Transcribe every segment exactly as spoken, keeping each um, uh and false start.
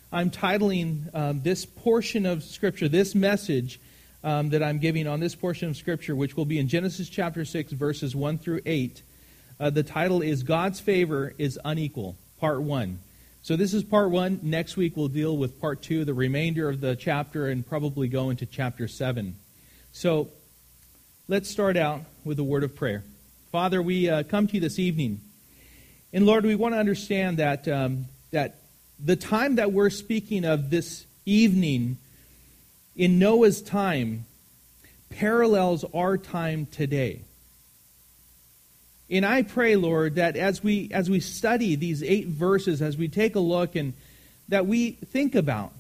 I'm titling um, this portion of Scripture, this message um, that I'm giving on this portion of Scripture, which will be in Genesis chapter six, verses one through eight. Uh, the title is God's Favor is Unequal, Part one. So this is Part one. Next week we'll deal with Part two, the remainder of the chapter, and probably go into Chapter seven. So let's start out with a word of prayer. Father, we uh, come to you this evening. And Lord, we want to understand that um, that the time that we're speaking of this evening in Noah's time parallels our time today. And I pray, Lord, that as we as we study these eight verses, as we take a look, and that we think about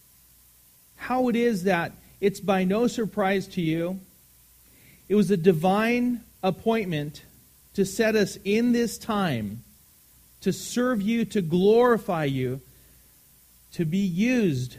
how it is that it's by no surprise to you. It was a divine appointment to set us in this time, to serve you, to glorify you, to be used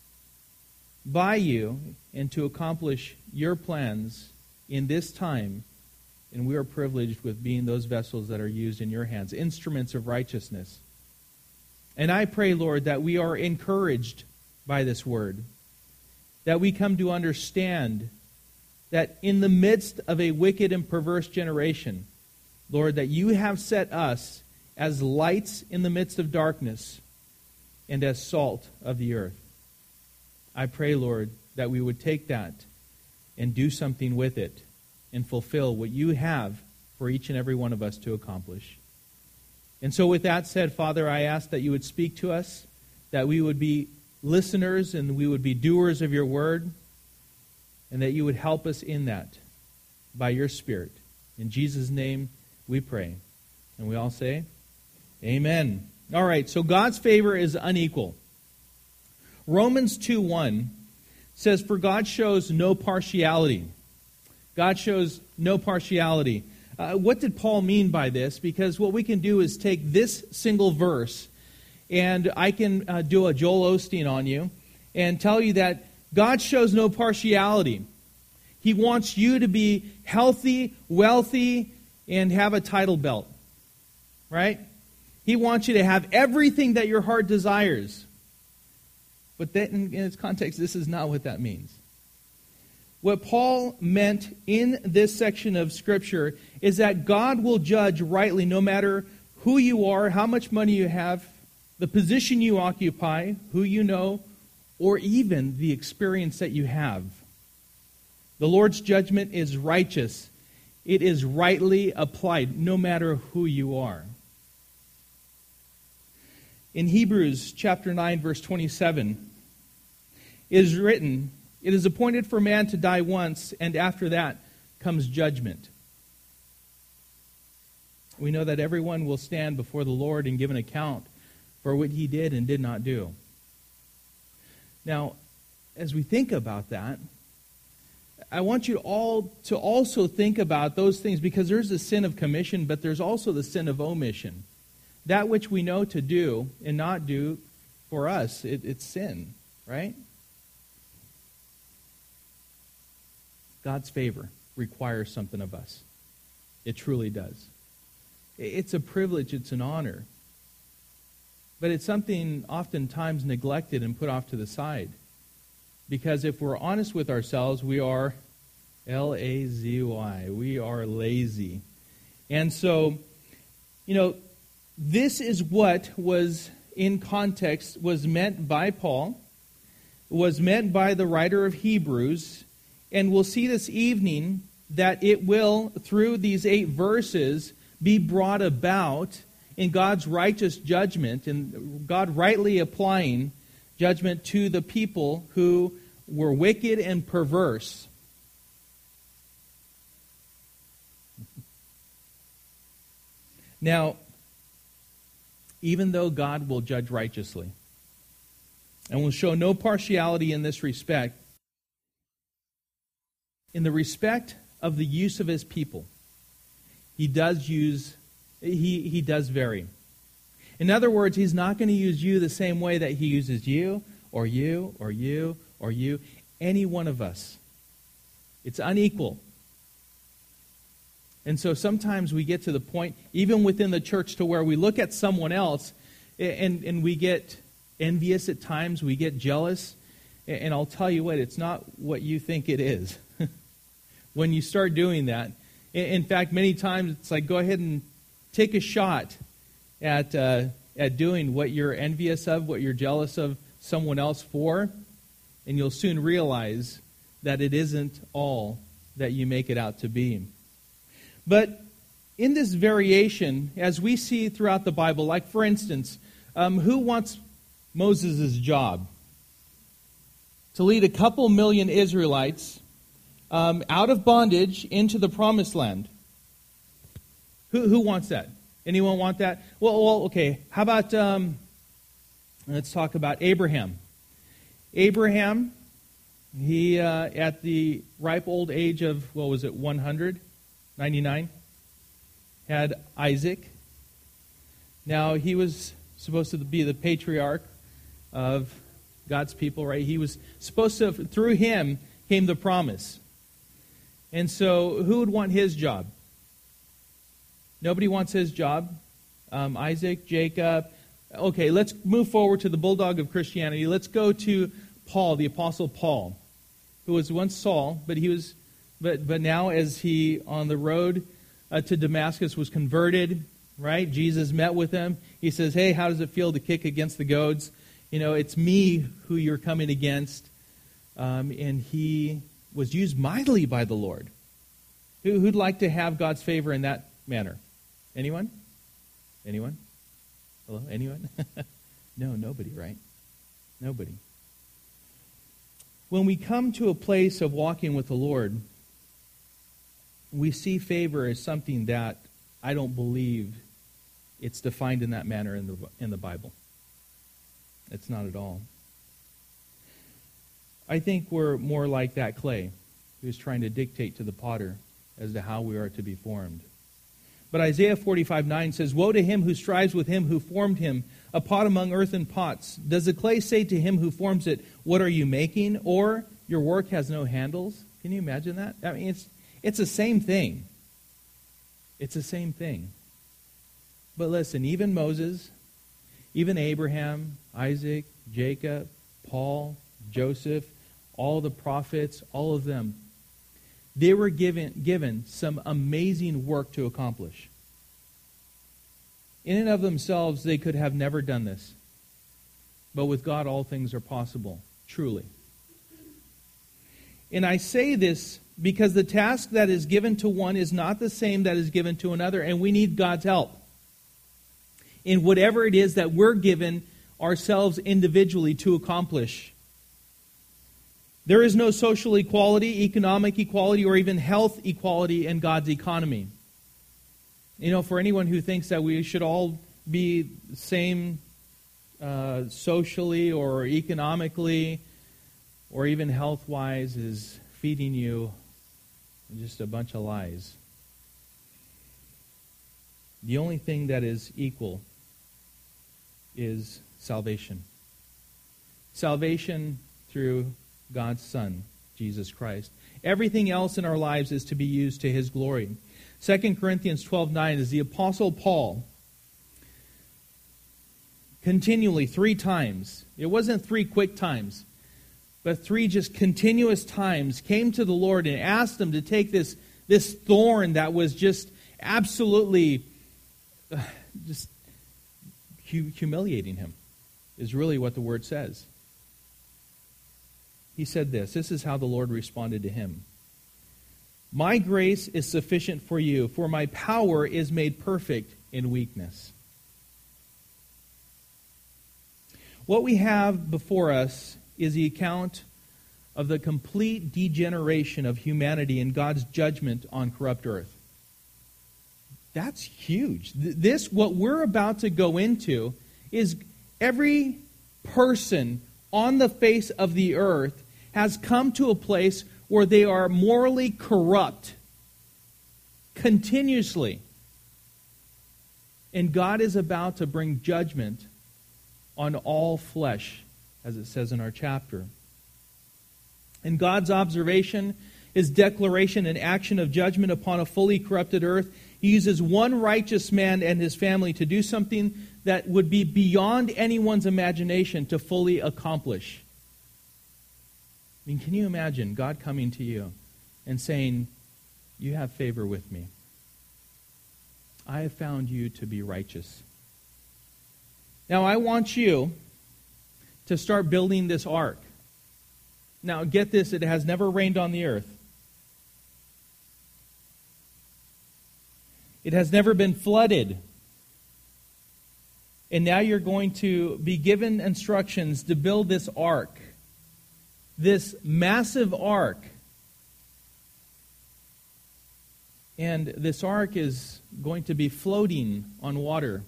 by you, and to accomplish your plans in this time. And we are privileged with being those vessels that are used in your hands, instruments of righteousness. And I pray, Lord, that we are encouraged by this word, that we come to understand that in the midst of a wicked and perverse generation, Lord, that you have set us as lights in the midst of darkness and as salt of the earth. I pray, Lord, that we would take that and do something with it and fulfill what you have for each and every one of us to accomplish. And so with that said, Father, I ask that you would speak to us, that we would be listeners and we would be doers of your word, and that you would help us in that by your Spirit. In Jesus' name we pray. And we all say, amen. All right, so God's favor is unequal. Romans two one says, "For God shows no partiality." God shows no partiality. Uh, what did Paul mean by this? Because what we can do is take this single verse, and I can uh, do a Joel Osteen on you and tell you that God shows no partiality. He wants you to be healthy, wealthy, and have a title belt. Right? He wants you to have everything that your heart desires. But that, in, in its context, this is not what that means. What Paul meant in this section of Scripture is that God will judge rightly no matter who you are, how much money you have, the position you occupy, who you know, or even the experience that you have. The Lord's judgment is righteous. It is rightly applied no matter who you are. In Hebrews chapter nine, verse twenty-seven, it is written, "It is appointed for man to die once, and after that comes judgment." We know that everyone will stand before the Lord and give an account for what he did and did not do. Now, as we think about that, I want you all to also think about those things, because there's the sin of commission, but there's also the sin of omission. That which we know to do and not do, for us, it, it's sin, right? God's favor requires something of us. It truly does. It's a privilege, it's an honor. But it's something oftentimes neglected and put off to the side. Because if we're honest with ourselves, we are L A Z Y. We are lazy. And so, you know, this is what was in context, was meant by Paul, was meant by the writer of Hebrews. And we'll see this evening that it will, through these eight verses, be brought about in God's righteous judgment, and God rightly applying judgment to the people who were wicked and perverse. Now, even though God will judge righteously and will show no partiality in this respect, in the respect of the use of his people, he does use, he, he does vary. In other words, he's not going to use you the same way that he uses you, or you, or you, or you, any one of us. It's unequal. And so sometimes we get to the point, even within the church, to where we look at someone else and, and we get envious at times, we get jealous. And I'll tell you what, it's not what you think it is. When you start doing that, in fact, many times it's like, go ahead and take a shot at uh, at doing what you're envious of, what you're jealous of someone else for, and you'll soon realize that it isn't all that you make it out to be. But in this variation, as we see throughout the Bible, like for instance, um, who wants Moses' job? To lead a couple million Israelites um, out of bondage into the promised land. Who, who wants that? Anyone want that? Well, well okay. How about, um, let's talk about Abraham. Abraham, he, uh, at the ripe old age of, what was it, one hundred ninety-nine, had Isaac. Now, he was supposed to be the patriarch of God's people, right? He was supposed to, through him came the promise. And so, who would want his job? Nobody wants his job. Um, Isaac, Jacob. Okay, let's move forward to the bulldog of Christianity. Let's go to Paul, the Apostle Paul, who was once Saul, but he was, but but now as he on the road uh, to Damascus was converted, right? Jesus met with him. He says, "Hey, how does it feel to kick against the goads? You know, it's me who you're coming against." Um, and he was used mightily by the Lord. Who, who'd like to have God's favor in that manner? Anyone? Anyone? Hello? Anyone? No, nobody, right? Nobody. When we come to a place of walking with the Lord, we see favor as something that I don't believe it's defined in that manner in the in the Bible. It's not at all. I think we're more like that clay who's trying to dictate to the potter as to how we are to be formed. But Isaiah forty-five nine says, "Woe to him who strives with him who formed him, a pot among earthen pots. Does the clay say to him who forms it, 'What are you making?' Or, 'Your work has no handles'?" Can you imagine that? I mean, it's it's the same thing. It's the same thing. But listen, even Moses, even Abraham, Isaac, Jacob, Paul, Joseph, all the prophets, all of them, they were given, given some amazing work to accomplish. In and of themselves, they could have never done this. But with God, all things are possible, truly. And I say this because the task that is given to one is not the same that is given to another, and we need God's help in whatever it is that we're given ourselves individually to accomplish. There is no social equality, economic equality, or even health equality in God's economy. You know, for anyone who thinks that we should all be the same uh, socially or economically or even health-wise is feeding you just a bunch of lies. The only thing that is equal is salvation. Salvation through God's Son, Jesus Christ. Everything else in our lives is to be used to His glory. Second Corinthians twelve nine is the Apostle Paul continually, three times. It wasn't three quick times, but three just continuous times came to the Lord and asked Him to take this, this thorn that was just absolutely uh, just hu- humiliating him, is really what the word says. He said this. This is how the Lord responded to him. "My grace is sufficient for you, for my power is made perfect in weakness." What we have before us is the account of the complete degeneration of humanity and God's judgment on corrupt earth. That's huge. This, what we're about to go into, is every person on the face of the earth has come to a place where they are morally corrupt continuously. And God is about to bring judgment on all flesh, as it says in our chapter. In God's observation, His declaration and action of judgment upon a fully corrupted earth He uses one righteous man and his family to do something that would be beyond anyone's imagination to fully accomplish. I mean, can you imagine God coming to you and saying, you have favor with me. I have found you to be righteous. Now, I want you to start building this ark. Now, get this, it has never rained on the earth. It has never been flooded. And now you're going to be given instructions to build this ark. This massive ark. And this ark is going to be floating on water.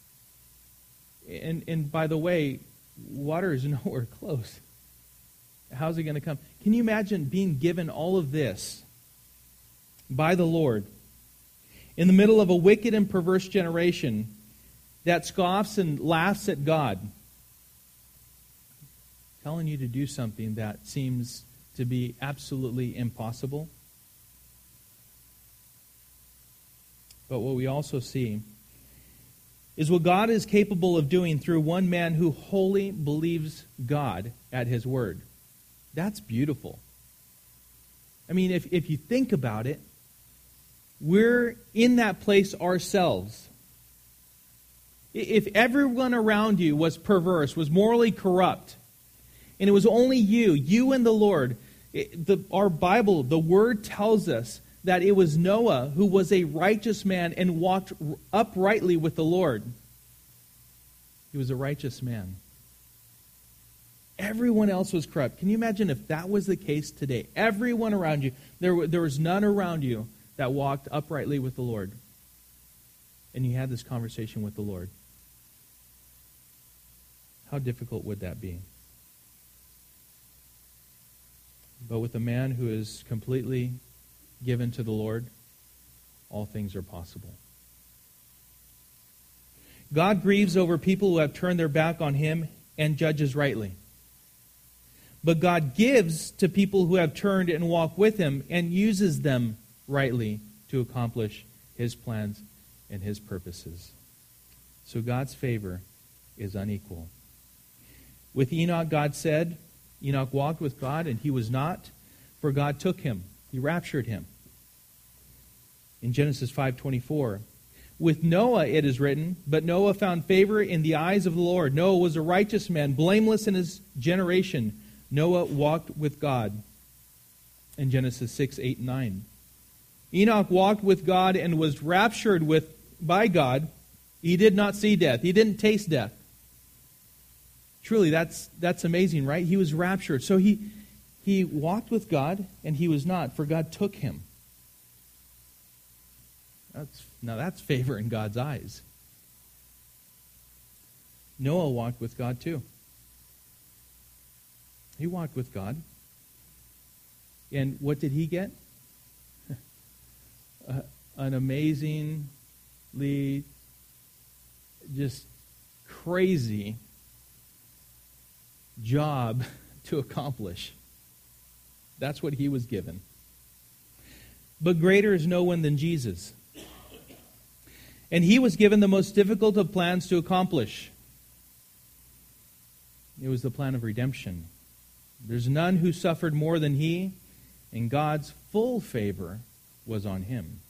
And, and by the way, water is nowhere close. How's it going to come? Can you imagine being given all of this by the Lord in the middle of a wicked and perverse generation that scoffs and laughs at God, telling you to do something that seems to be absolutely impossible? But what we also see is what God is capable of doing through one man who wholly believes God at His word. That's beautiful. I mean, if, if you think about it, we're in that place ourselves. If everyone around you was perverse, was morally corrupt, and it was only you, you and the Lord, it, the, our Bible, the Word tells us that it was Noah who was a righteous man and walked uprightly with the Lord. He was a righteous man. Everyone else was corrupt. Can you imagine if that was the case today? Everyone around you, there, there was none around you that walked uprightly with the Lord. And you had this conversation with the Lord. How difficult would that be? But with a man who is completely given to the Lord, all things are possible. God grieves over people who have turned their back on Him and judges rightly. But God gives to people who have turned and walk with Him and uses them rightly to accomplish His plans and His purposes. So God's favor is unequal. With Enoch, God said, Enoch walked with God and he was not, for God took him. He raptured him. In Genesis five twenty-four, with Noah it is written, but Noah found favor in the eyes of the Lord. Noah was a righteous man, blameless in his generation. Noah walked with God. In Genesis six, eight, and nine. Enoch walked with God and was raptured with by God. He did not see death. He didn't taste death. Truly, that's that's amazing, right? He was raptured. So he he walked with God and he was not, for God took him. That's now that's favor in God's eyes. Noah walked with God too. He walked with God. And what did he get? uh, an amazingly just crazy job to accomplish. That's what he was given. But greater is no one than Jesus. And he was given the most difficult of plans to accomplish. It was the plan of redemption. There's none who suffered more than he, and God's full favor was on him.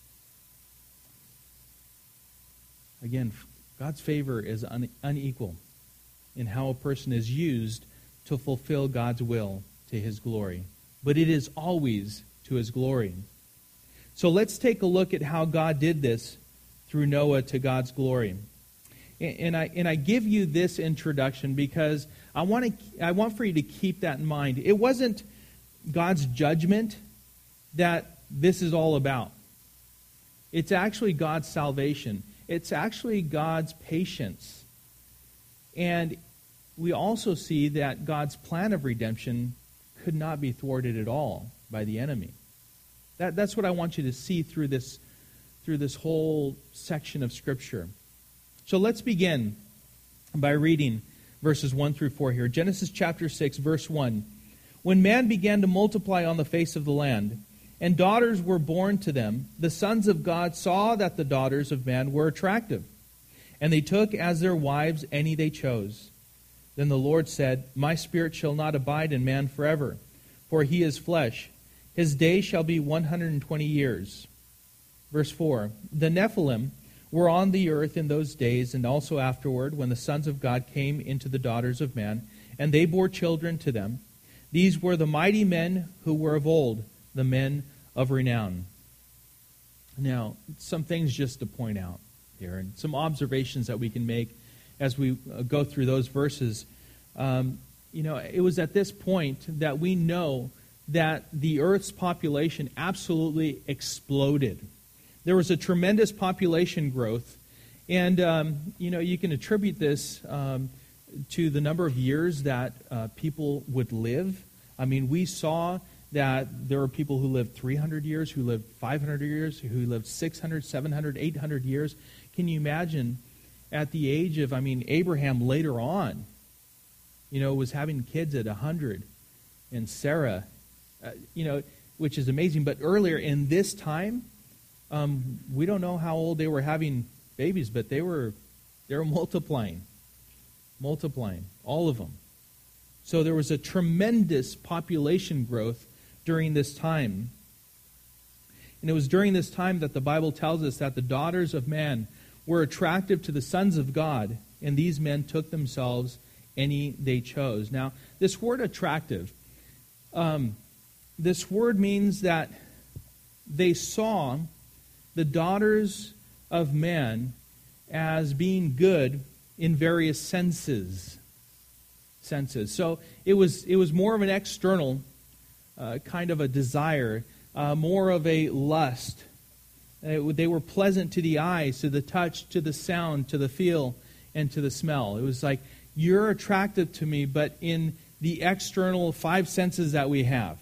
Again, God's favor is un- unequal in how a person is used to fulfill God's will to His glory. But it is always to His glory. So let's take a look at how God did this through Noah to God's glory. And I and I give you this introduction because I want to I want for you to keep that in mind. It wasn't God's judgment that this is all about. It's actually God's salvation. It's actually God's patience. And we also see that God's plan of redemption could not be thwarted at all by the enemy. That, that's what I want you to see through this, through this whole section of Scripture. So let's begin by reading verses one through four here. Genesis chapter six, verse one. When man began to multiply on the face of the land, and daughters were born to them. The sons of God saw that the daughters of man were attractive, and they took as their wives any they chose. Then the Lord said, My spirit shall not abide in man forever, for he is flesh. His days shall be one hundred twenty years. Verse four, the Nephilim were on the earth in those days, and also afterward, when the sons of God came into the daughters of man, and they bore children to them. These were the mighty men who were of old, the men of renown. Now, some things just to point out here, and some observations that we can make as we go through those verses. Um, you know, it was at this point that we know that the earth's population absolutely exploded. There was a tremendous population growth, and um, you know, you can attribute this um, to the number of years that uh, people would live. I mean, we saw that there were people who lived three hundred years, who lived five hundred years, who lived six hundred, seven hundred, eight hundred years. Can you imagine at the age of, I mean, Abraham later on, you know, was having kids at one hundred, and Sarah, uh, you know, which is amazing. But earlier in this time, Um, we don't know how old they were having babies, but they were they were multiplying, multiplying, all of them. So there was a tremendous population growth during this time. And it was during this time that the Bible tells us that the daughters of man were attractive to the sons of God, and these men took themselves any they chose. Now, this word attractive, um, this word means that they saw the daughters of man as being good in various senses. Senses. So it was it was more of an external uh, kind of a desire, uh, more of a lust. Uh, they were pleasant to the eyes, to the touch, to the sound, to the feel, and to the smell. It was like, you're attractive to me, but in the external five senses that we have.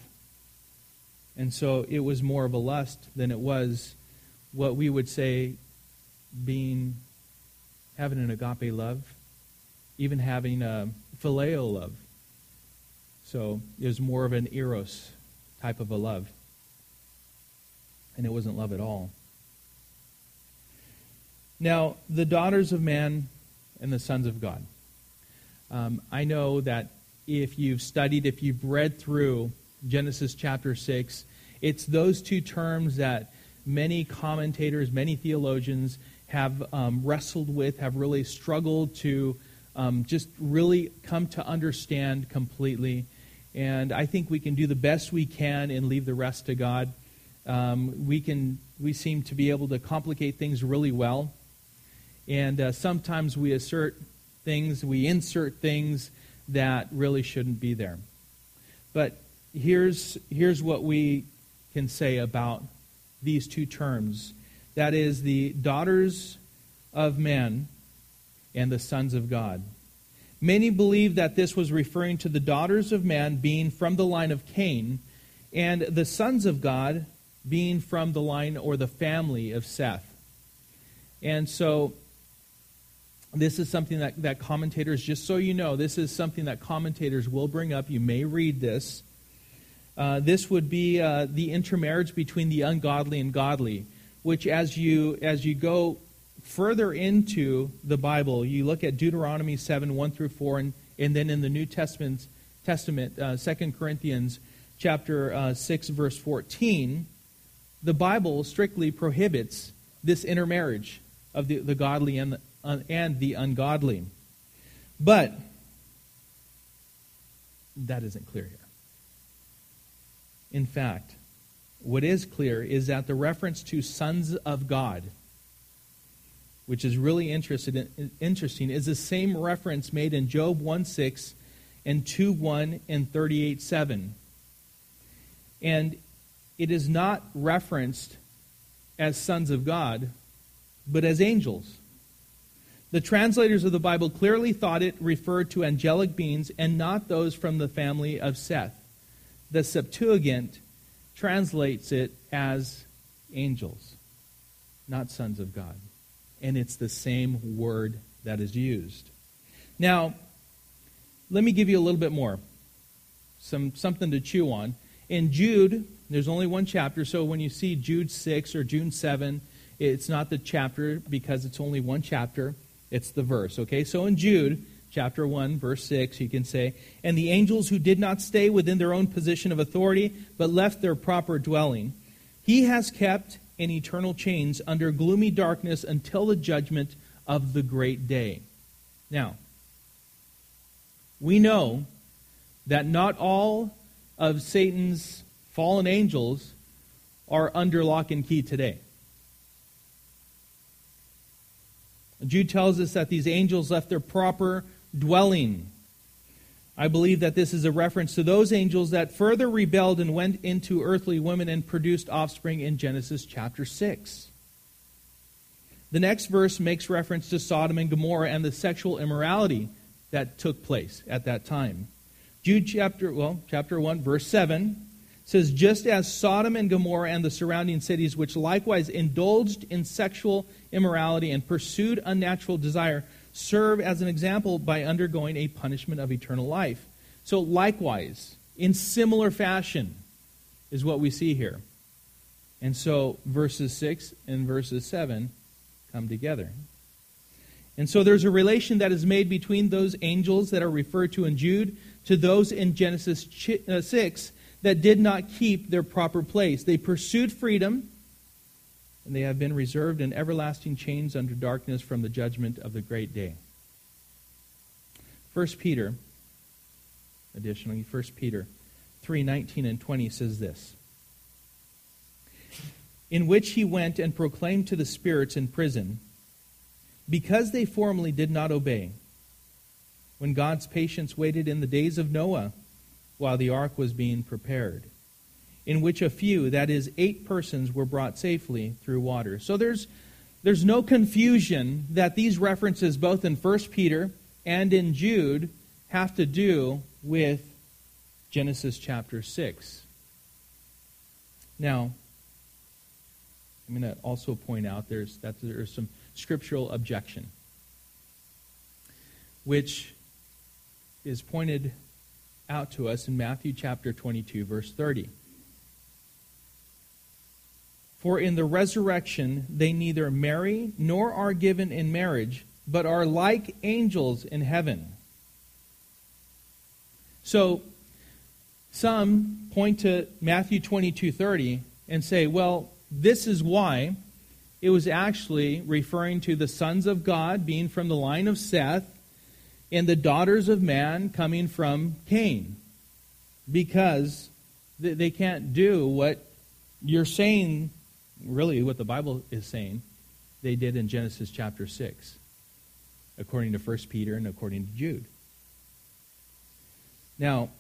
And so it was more of a lust than it was what we would say being, having an agape love, even having a phileo love. So it was more of an eros type of a love. And it wasn't love at all. Now, the daughters of man and the sons of God. Um, I know that if you've studied, if you've read through Genesis chapter six, it's those two terms that many commentators, many theologians have um, wrestled with, have really struggled to um, just really come to understand completely. And I think we can do the best we can and leave the rest to God. Um, we can. We seem to be able to complicate things really well. And uh, sometimes we assert things, we insert things that really shouldn't be there. But here's here's what we can say about these two terms. That is, the daughters of men and the sons of God. Many believe that this was referring to the daughters of man being from the line of Cain, and the sons of God being from the line or the family of Seth. And so this is something that, that commentators, just so you know, this is something that commentators will bring up. You may read this. Uh, this would be uh, the intermarriage between the ungodly and godly, which as you as you go further into the Bible, you look at Deuteronomy seven, one through four, and, and then in the New Testament, Testament uh, Second Corinthians chapter uh, six, verse fourteen, the Bible strictly prohibits this intermarriage of the, the godly and the, uh, and the ungodly. But that isn't clear here. In fact, what is clear is that the reference to sons of God, which is really interested in, interesting, is the same reference made in Job one six and two one and thirty-eight seven. And it is not referenced as sons of God, but as angels. The translators of the Bible clearly thought it referred to angelic beings and not those from the family of Seth. The Septuagint translates it as angels, not sons of God. And it's the same word that is used. Now, let me give you a little bit more, some something to chew on. in Jude, there's only one chapter, so when you see Jude six or Jude seven, it's not the chapter because it's only one chapter, it's the verse, okay? So in Jude, chapter one, verse six, you can say, "And the angels who did not stay within their own position of authority, but left their proper dwelling, he has kept in eternal chains under gloomy darkness until the judgment of the great day." Now, we know that not all of Satan's fallen angels are under lock and key today. Jude tells us that these angels left their proper dwelling. I believe that this is a reference to those angels that further rebelled and went into earthly women and produced offspring in Genesis chapter six. The next verse makes reference to Sodom and Gomorrah and the sexual immorality that took place at that time. Jude chapter, well, chapter one, verse seven says, "Just as Sodom and Gomorrah and the surrounding cities, which likewise indulged in sexual immorality and pursued unnatural desire, serve as an example by undergoing a punishment of eternal life." So likewise, in similar fashion, is what we see here. And so verses six and verses seven come together. And so there's a relation that is made between those angels that are referred to in Jude to those in Genesis six that did not keep their proper place. They pursued freedom, and they have been reserved in everlasting chains under darkness from the judgment of the great day. First Peter, additionally, First Peter three nineteen and twenty says this, "In which he went and proclaimed to the spirits in prison, because they formerly did not obey, when God's patience waited in the days of Noah, while the ark was being prepared, in which a few, that is, eight persons, were brought safely through water." So there's there's no confusion that these references, both in First Peter and in Jude, have to do with Genesis chapter six. Now, I'm going to also point out there's that there's some scriptural objection, which is pointed out to us in Matthew chapter twenty-two, verse thirty. "For in the resurrection they neither marry nor are given in marriage, but are like angels in heaven." So, some point to Matthew twenty-two thirty and say, well, this is why it was actually referring to the sons of God being from the line of Seth and the daughters of man coming from Cain, because they can't do what you're saying, really what the Bible is saying, they did in Genesis chapter six, according to First Peter and according to Jude. Now,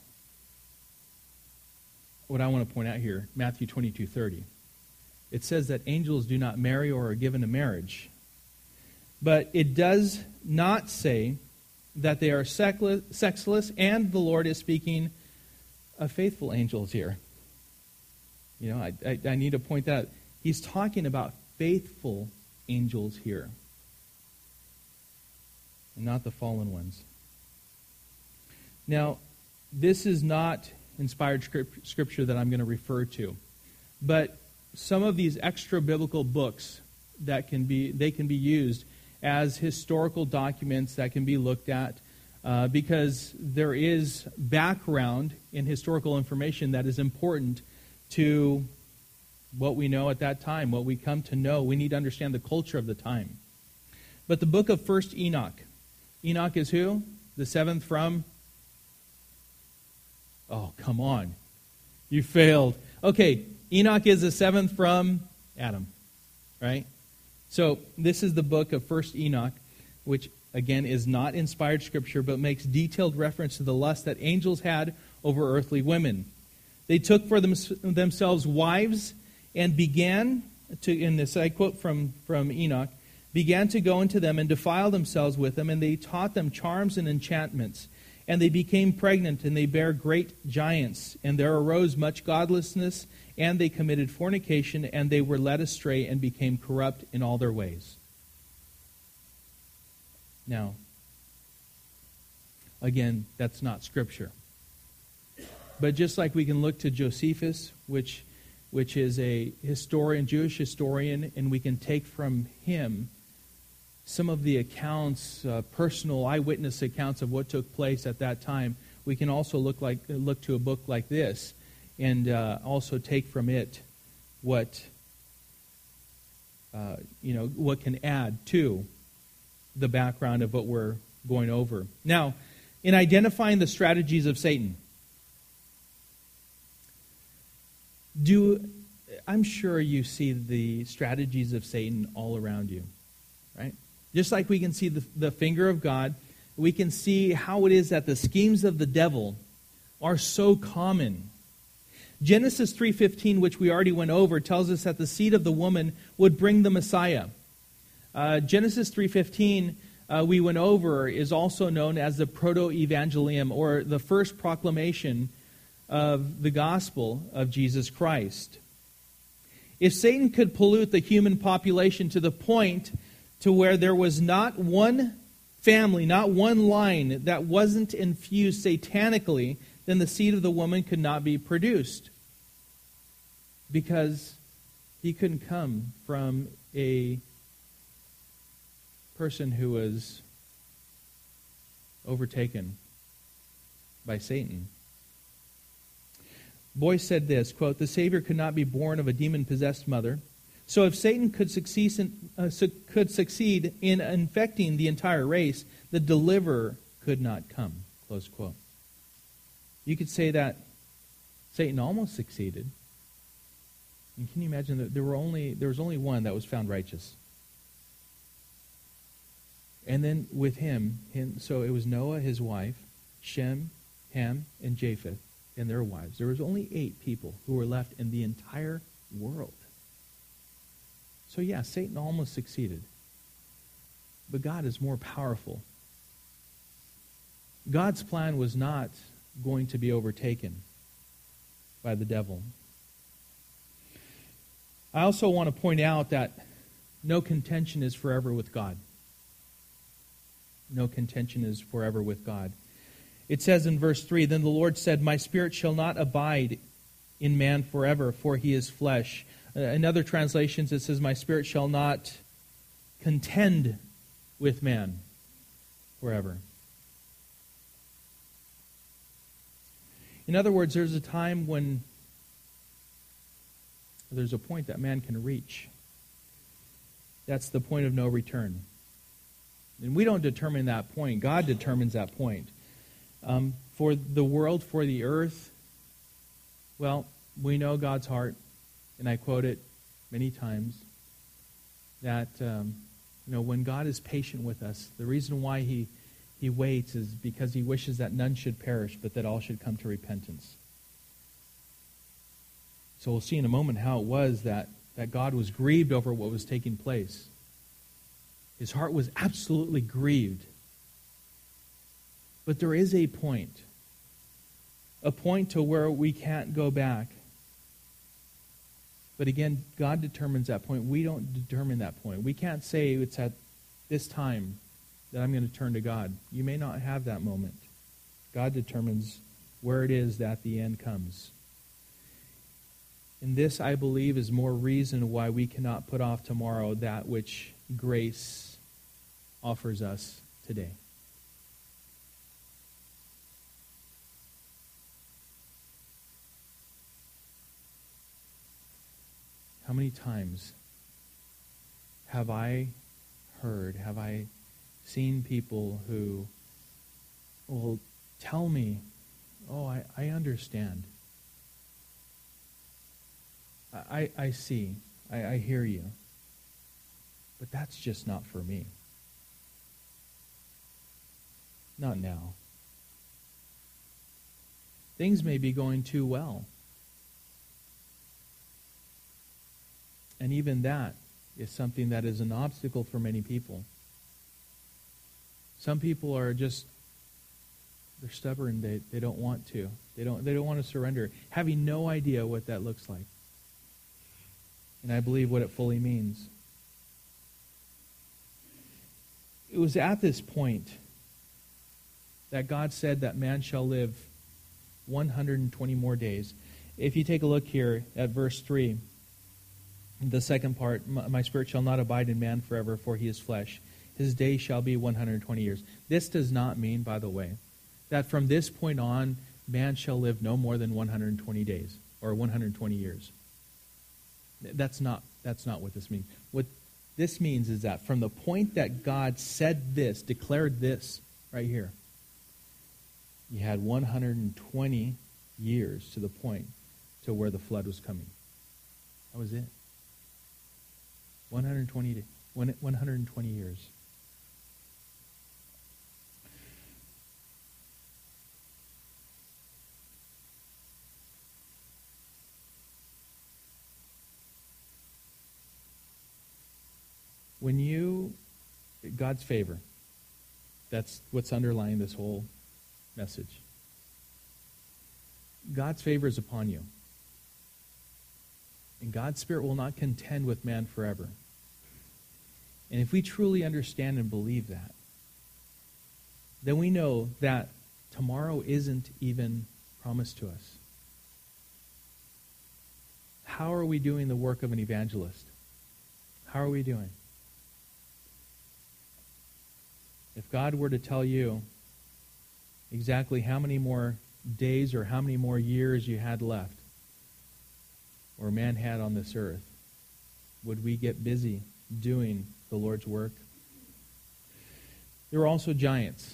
what I want to point out here, Matthew twenty-two thirty, it says that angels do not marry or are given to marriage, but it does not say that they are sexless, and the Lord is speaking of faithful angels here. You know, I, I, I need to point that out. He's talking about faithful angels here, and not the fallen ones. Now, this is not inspired script, scripture that I'm going to refer to, but some of these extra biblical books that can be they can be used as historical documents that can be looked at, uh, because there is background in historical information that is important to what we know at that time, what we come to know. We need to understand the culture of the time. But the book of First Enoch. Enoch is who? The seventh from? Oh, come on. You failed. Okay, Enoch is the seventh from Adam, right? So this is the book of First Enoch, which again is not inspired scripture, but makes detailed reference to the lust that angels had over earthly women. They took for them, themselves wives and began to, in this I quote from, from Enoch, began to go into them and defile themselves with them, and they taught them charms and enchantments. And they became pregnant, and they bare great giants. And there arose much godlessness, and they committed fornication, and they were led astray and became corrupt in all their ways. Now, again, that's not scripture. But just like we can look to Josephus, which which is a historian, Jewish historian, and we can take from him some of the accounts, uh, personal eyewitness accounts of what took place at that time. We can also look like look to a book like this and uh, also take from it what uh, you know what can add to the background of what we're going over. Now, in identifying the strategies of Satan, do I'm sure you see the strategies of Satan all around you, right? Just like we can see the, the finger of God, we can see how it is that the schemes of the devil are so common. Genesis three fifteen, which we already went over, tells us that the seed of the woman would bring the Messiah. Uh, Genesis three fifteen, uh, we went over, is also known as the Proto-Evangelium, or the first proclamation of the gospel of Jesus Christ. If Satan could pollute the human population to the point to where there was not one family, not one line that wasn't infused satanically, then the seed of the woman could not be produced. Because he couldn't come from a person who was overtaken by Satan. Boyce said this, quote, "The Savior could not be born of a demon-possessed mother. So if Satan could succeed in, uh, su- could succeed in infecting the entire race, the deliverer could not come." Close quote. You could say that Satan almost succeeded. And can you imagine that there were only there was only one that was found righteous? And then with him, him so it was Noah, his wife, Shem, Ham, and Japheth, and their wives. There was only eight people who were left in the entire world. So yeah, Satan almost succeeded. But God is more powerful. God's plan was not going to be overtaken by the devil. I also want to point out that no contention is forever with God. No contention is forever with God. It says in verse three, "Then the Lord said, My spirit shall not abide in man forever, for he is flesh." Uh, in other translations, it says, "My spirit shall not contend with man forever." In other words, there's a time when there's a point that man can reach. That's the point of no return. And we don't determine that point. God determines that point. Um, for the world, for the earth, well, we know God's heart, and I quote it many times, that um, you know, when God is patient with us, the reason why he, he waits is because he wishes that none should perish, but that all should come to repentance. So we'll see in a moment how it was that, that God was grieved over what was taking place. His heart was absolutely grieved. But there is a point, a point to where we can't go back. But again, God determines that point. We don't determine that point. We can't say it's at this time that I'm going to turn to God. You may not have that moment. God determines where it is that the end comes. And this, I believe, is more reason why we cannot put off tomorrow that which grace offers us today. How many times have I heard, have I seen people who will tell me, oh, I, I understand. I, I see. I, I hear you. But that's just not for me. Not now. Things may be going too well. And even that is something that is an obstacle for many people. Some people are just, they're stubborn. They, they don't want to. They don't, they don't want to surrender, having no idea what that looks like. And I believe what it fully means. It was at this point that God said that man shall live one hundred twenty more days. If you take a look here at verse three, the second part, my spirit shall not abide in man forever, for he is flesh. His day shall be one hundred twenty years. This does not mean, by the way, that from this point on, man shall live no more than one hundred twenty days or one hundred twenty years. That's not, that's not what this means. What this means is that from the point that God said this, declared this right here, you had one hundred twenty years to the point to where the flood was coming. That was it. one hundred twenty, one hundred twenty years. When you, God's favor, that's what's underlying this whole message. God's favor is upon you. And God's Spirit will not contend with man forever. And if we truly understand and believe that, then we know that tomorrow isn't even promised to us. How are we doing the work of an evangelist? How are we doing? If God were to tell you exactly how many more days or how many more years you had left, or man had on this earth, would we get busy doing the Lord's work? There were also giants.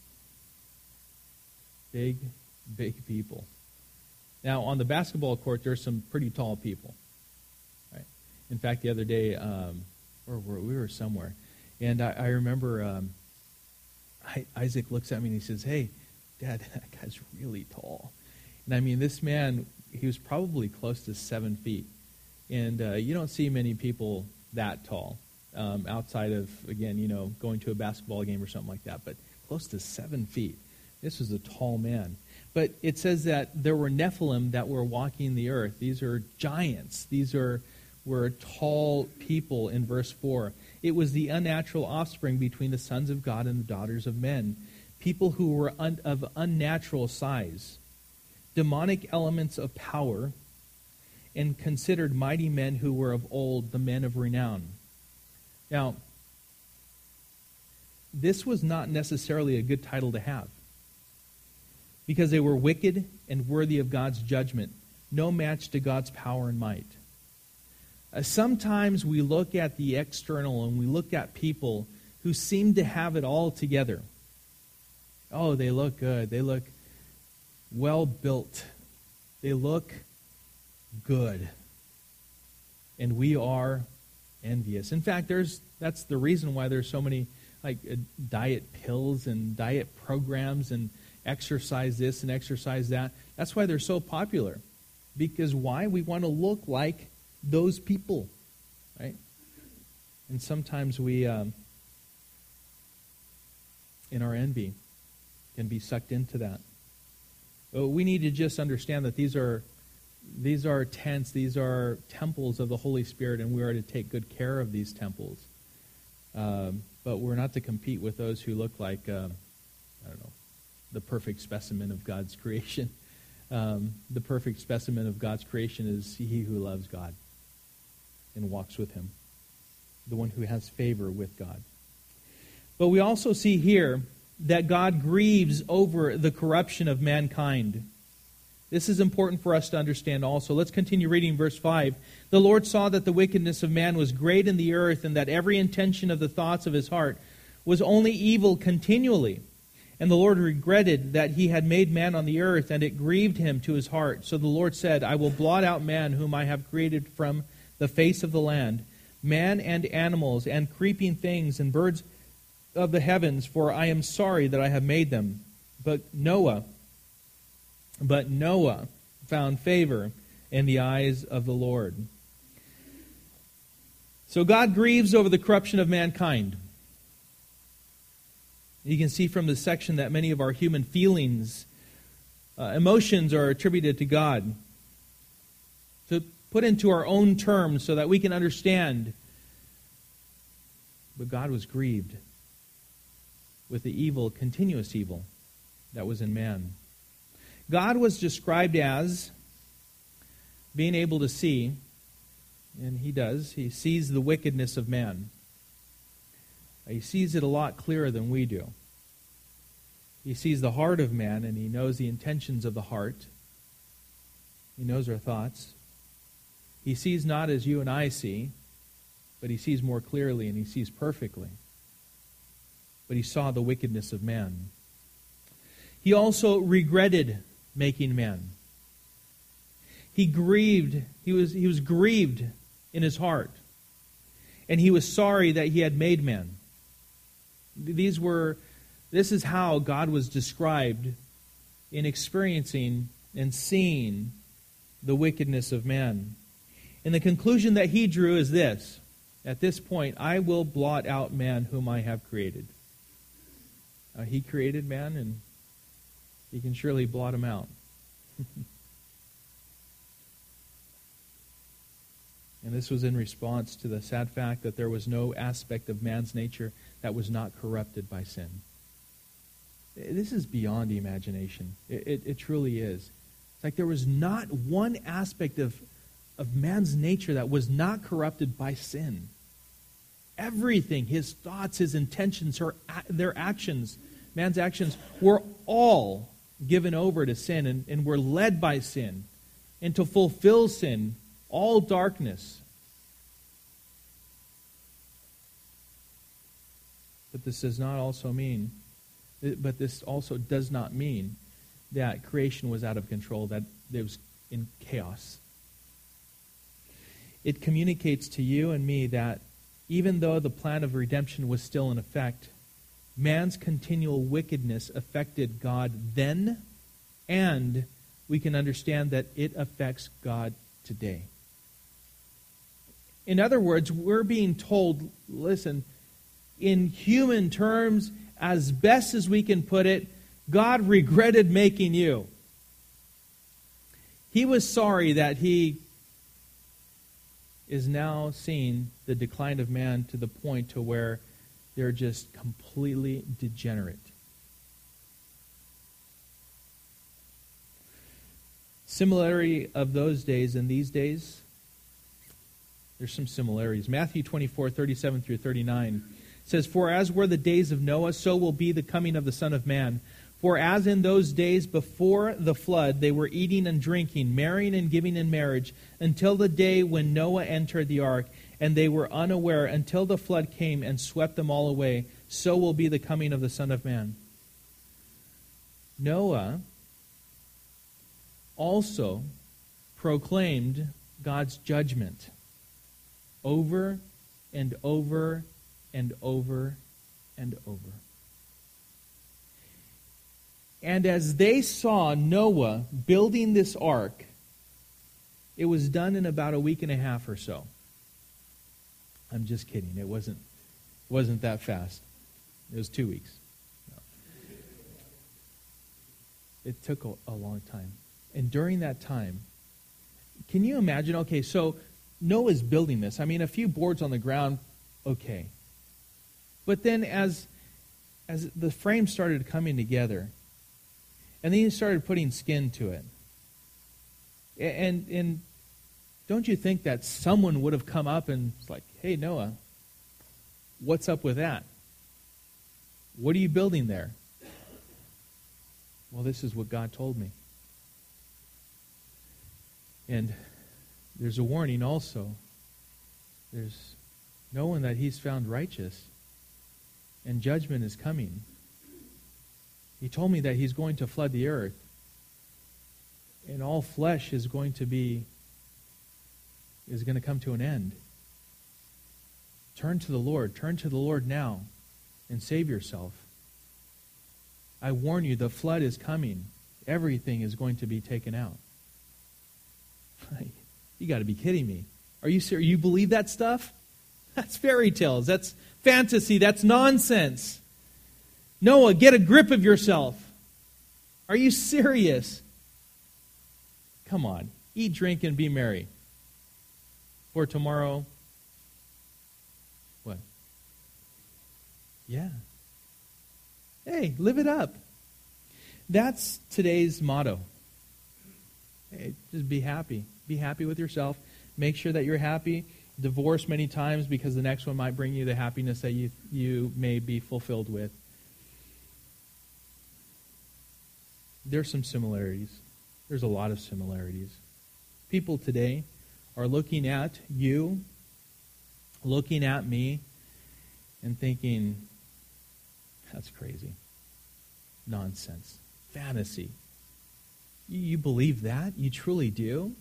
Big, big people. Now, on the basketball court, there's some pretty tall people. Right? In fact, the other day, um, or we were somewhere, and I, I remember um, I, Isaac looks at me and he says, "Hey, Dad, that guy's really tall." And I mean, this man, he was probably close to seven feet. And uh, you don't see many people that tall um, outside of, again, you know, going to a basketball game or something like that. But close to seven feet. This was a tall man. But it says that there were Nephilim that were walking the earth. These are giants. These are were tall people in verse four. It was the unnatural offspring between the sons of God and the daughters of men. People who were un- of unnatural size. Demonic elements of power, and considered mighty men who were of old, the men of renown. Now, this was not necessarily a good title to have, because they were wicked and worthy of God's judgment, no match to God's power and might. Uh, sometimes we look at the external and we look at people who seem to have it all together. Oh, they look good. They look well built. They look good. And we are envious. In fact, there's that's the reason why there's so many like uh, diet pills and diet programs and exercise this and exercise that. That's why they're so popular. Because why? We want to look like those people, right? And sometimes we, um, in our envy, can be sucked into that. But we need to just understand that these are these are tents, these are temples of the Holy Spirit, and we are to take good care of these temples. Um, but we're not to compete with those who look like, uh, I don't know, the perfect specimen of God's creation. Um, the perfect specimen of God's creation is he who loves God and walks with him, the one who has favor with God. But we also see here that God grieves over the corruption of mankind. This is important for us to understand also. Let's continue reading verse five. The Lord saw that the wickedness of man was great in the earth, and that every intention of the thoughts of his heart was only evil continually. And the Lord regretted that he had made man on the earth, and it grieved him to his heart. So the Lord said, I will blot out man whom I have created from the face of the land, man and animals, and creeping things, and birds of the heavens, for I am sorry that I have made them. But Noah, but Noah found favor in the eyes of the Lord. So God grieves over the corruption of mankind. You can see from this section that many of our human feelings, uh, emotions are attributed to God. To put into our own terms so that we can understand. But God was grieved with the evil, continuous evil that was in man. God was described as being able to see, and he does. He sees the wickedness of man. He sees it a lot clearer than we do. He sees the heart of man, and he knows the intentions of the heart. He knows our thoughts. He sees not as you and I see, but he sees more clearly, and he sees perfectly. But he saw the wickedness of man. He also regretted making man. He grieved, he was, he was grieved in his heart. And he was sorry that he had made man. These were, this is how God was described in experiencing and seeing the wickedness of man. And the conclusion that he drew is this: at this point, I will blot out man whom I have created. Uh, he created man, and he can surely blot him out. And this was in response to the sad fact that there was no aspect of man's nature that was not corrupted by sin. This is beyond the imagination. It, it, it truly is. It's like there was not one aspect of, of man's nature that was not corrupted by sin. Everything, his thoughts, his intentions, her, their actions, man's actions, were all given over to sin and, and were led by sin and to fulfill sin. All darkness. But this does not also mean, but this also does not mean that creation was out of control, that it was in chaos. It communicates to you and me that even though the plan of redemption was still in effect, man's continual wickedness affected God then, and we can understand that it affects God today. In other words, we're being told, listen, in human terms, as best as we can put it, God regretted making you. He was sorry that he is now seeing the decline of man to the point to where they're just completely degenerate. Similarity of those days and these days, there's some similarities. Matthew twenty-four, thirty-seven through thirty-nine says, "For as were the days of Noah, so will be the coming of the Son of Man. For as in those days before the flood, they were eating and drinking, marrying and giving in marriage, until the day when Noah entered the ark, and they were unaware until the flood came and swept them all away, so will be the coming of the Son of Man." Noah also proclaimed God's judgment over and over and over and over. And as they saw Noah building this ark, it was done in about a week and a half or so. I'm just kidding. It wasn't, wasn't that fast. It was two weeks. No. It took a, a long time. And during that time, can you imagine, okay, so Noah's building this. I mean, a few boards on the ground, okay. But then as, as the frame started coming together, and then he started putting skin to it, and, and don't you think that someone would have come up and was like, "Hey, Noah, what's up with that? What are you building there?" Well, this is what God told me. And there's a warning also. There's knowing that he's found righteous, and judgment is coming. He told me that he's going to flood the earth, and all flesh is going to be, is going to come to an end. Turn to the Lord. Turn to the Lord now and save yourself. I warn you, the flood is coming. Everything is going to be taken out. You got to be kidding me. Are you serious? You believe that stuff? That's fairy tales. That's fantasy. That's nonsense. Noah, get a grip of yourself. Are you serious? Come on. Eat, drink, and be merry. For tomorrow, what? Yeah. Hey, live it up. That's today's motto. Hey, just be happy. Be happy with yourself. Make sure that you're happy. Divorce many times because the next one might bring you the happiness that you, you may be fulfilled with. There's some similarities. There's a lot of similarities. People today are looking at you, looking at me, and thinking, that's crazy. Nonsense. Fantasy. You, you believe that? You truly do?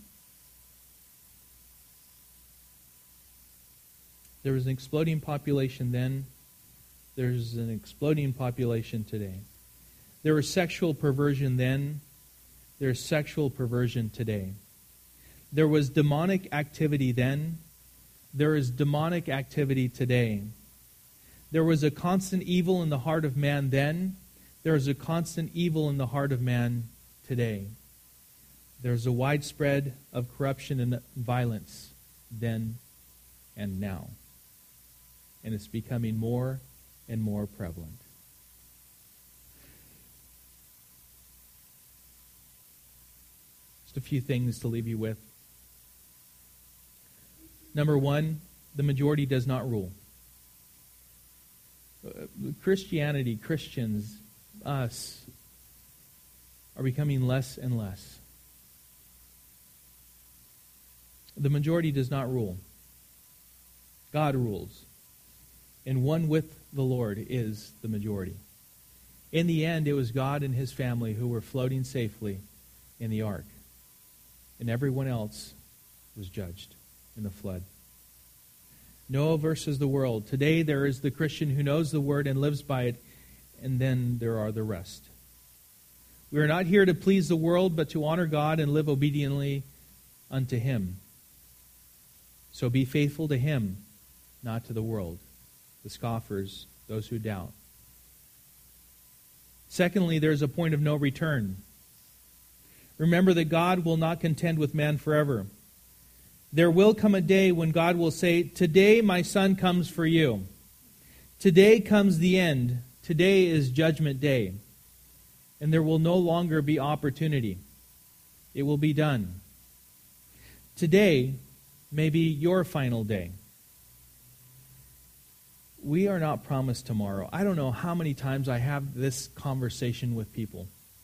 There was an exploding population then. There's an exploding population today. There was sexual perversion then. There's sexual perversion today. There was demonic activity then. There is demonic activity today. There was a constant evil in the heart of man then. There is a constant evil in the heart of man today. There's a widespread of corruption and violence then and now. And it's becoming more and more prevalent. Just a few things to leave you with. Number one, the majority does not rule. Christianity, Christians, us, are becoming less and less. The majority does not rule. God rules. And one with the Lord is the majority. In the end, it was God and his family who were floating safely in the ark. And everyone else was judged in the flood. Noah versus the world. Today there is the Christian who knows the word and lives by it, and then there are the rest. We are not here to please the world, but to honor God and live obediently unto him. So be faithful to him, not to the world, the scoffers, those who doubt. Secondly, there is a point of no return. Remember that God will not contend with man forever. There will come a day when God will say, today my son comes for you. Today comes the end. Today is judgment day. And there will no longer be opportunity. It will be done. Today may be your final day. We are not promised tomorrow. I don't know how many times I have this conversation with people.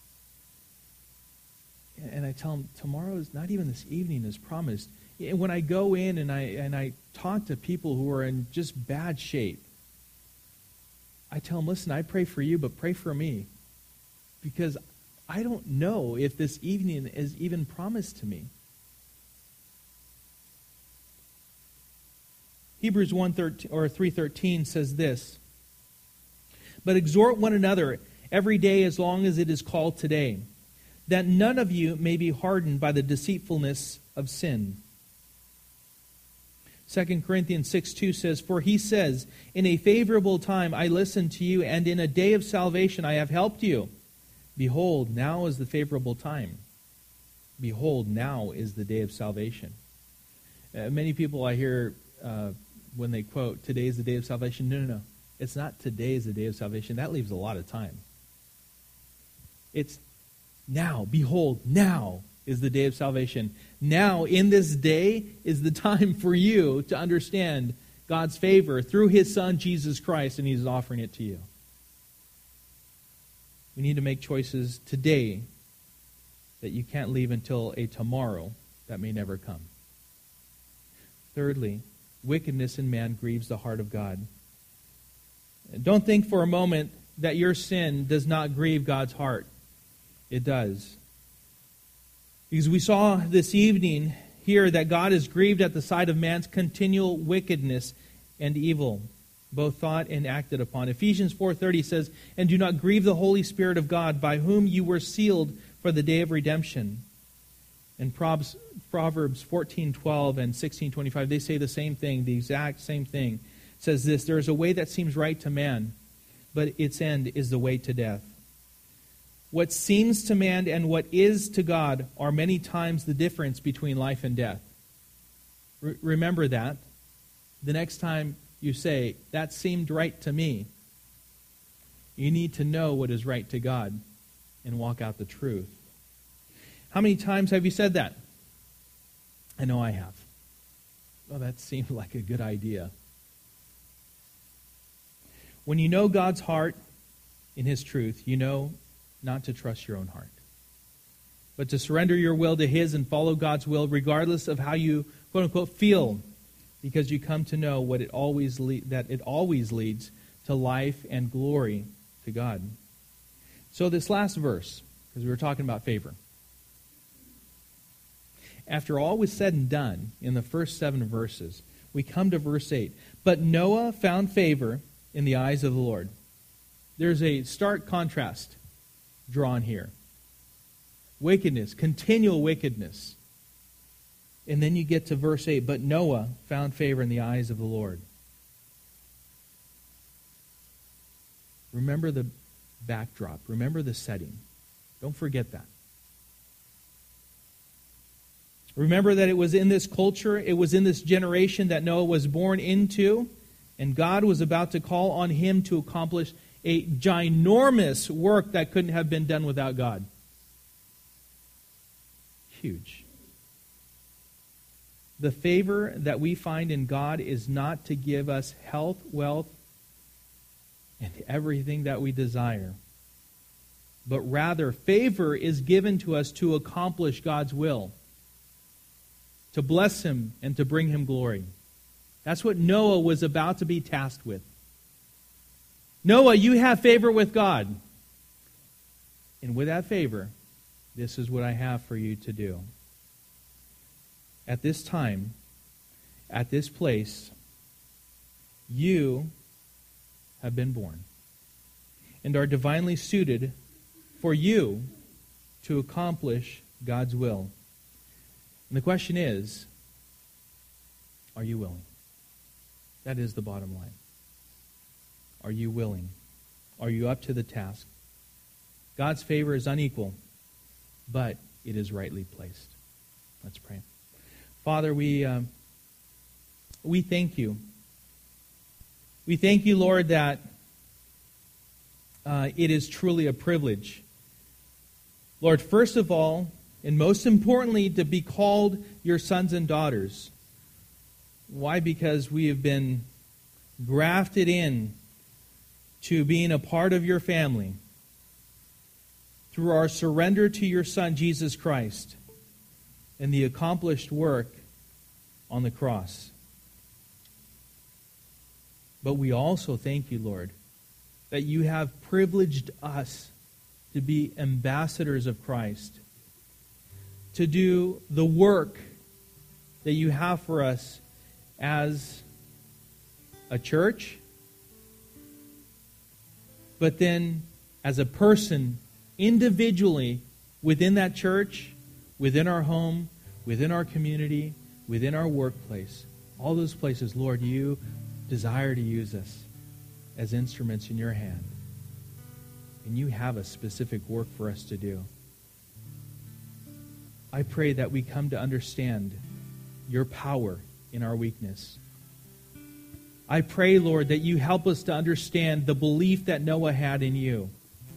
And I tell them, tomorrow is not even this evening is promised. When I go in and I and I talk to people who are in just bad shape, I tell them, listen, I pray for you, but pray for me. Because I don't know if this evening is even promised to me. Hebrews one thirteen or three thirteen says this, but exhort one another every day as long as it is called today, that none of you may be hardened by the deceitfulness of sin. Second Corinthians six two says, for he says, in a favorable time I listened to you, and in a day of salvation I have helped you. Behold, now is the favorable time. Behold, now is the day of salvation. Uh, many people I hear uh, when they quote, today is the day of salvation. No, no, no. It's not today is the day of salvation. That leaves a lot of time. It's now. Behold, now is the day of salvation. Now, in this day, is the time for you to understand God's favor through his Son, Jesus Christ, and he's offering it to you. We need to make choices today that you can't leave until a tomorrow that may never come. Thirdly, wickedness in man grieves the heart of God. Don't think for a moment that your sin does not grieve God's heart. It does. Because we saw this evening here that God is grieved at the sight of man's continual wickedness and evil, both thought and acted upon. Ephesians four thirty says, and do not grieve the Holy Spirit of God, by whom you were sealed for the day of redemption. And Proverbs fourteen twelve and sixteen twenty-five, they say the same thing, the exact same thing. It says this, there is a way that seems right to man, but its end is the way to death. What seems to man and what is to God are many times the difference between life and death. Re- remember that. The next time you say, that seemed right to me, you need to know what is right to God and walk out the truth. How many times have you said that? I know I have. Well, that seemed like a good idea. When you know God's heart in His truth, you know not to trust your own heart, but to surrender your will to His and follow God's will regardless of how you, quote unquote, feel, because you come to know what it always le- that it always leads to life and glory to God. So this last verse, because we were talking about favor. After all was said and done in the first seven verses, we come to verse eight. But Noah found favor in the eyes of the Lord. There's a stark contrast drawn here. Wickedness, continual wickedness. And then you get to verse eight. But Noah found favor in the eyes of the Lord. Remember the backdrop. Remember the setting. Don't forget that. Remember that it was in this culture, it was in this generation that Noah was born into, and God was about to call on him to accomplish a ginormous work that couldn't have been done without God. Huge. The favor that we find in God is not to give us health, wealth, and everything that we desire. But rather, favor is given to us to accomplish God's will, to bless Him and to bring Him glory. That's what Noah was about to be tasked with. Noah, you have favor with God. And with that favor, this is what I have for you to do. At this time, at this place, you have been born and are divinely suited for you to accomplish God's will. And the question is, are you willing? That is the bottom line. Are you willing? Are you up to the task? God's favor is unequal, but it is rightly placed. Let's pray. Father, we um, we thank you. We thank you, Lord, that uh, it is truly a privilege. Lord, first of all, and most importantly, to be called your sons and daughters. Why? Because we have been grafted in to being a part of your family through our surrender to your Son, Jesus Christ, and the accomplished work on the cross. But we also thank you, Lord, that you have privileged us to be ambassadors of Christ, to do the work that you have for us as a church, but then as a person individually within that church, within our home, within our community, within our workplace. All those places, Lord, you desire to use us as instruments in your hand. And you have a specific work for us to do. I pray that we come to understand your power in our weakness. I pray, Lord, that you help us to understand the belief that Noah had in you.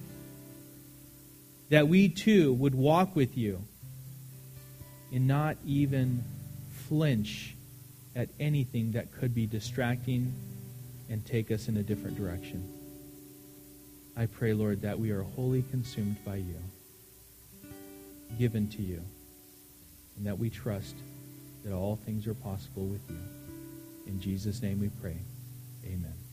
That we too would walk with you and not even flinch at anything that could be distracting and take us in a different direction. I pray, Lord, that we are wholly consumed by you, given to you, and that we trust that all things are possible with you. In Jesus' name we pray. Amen.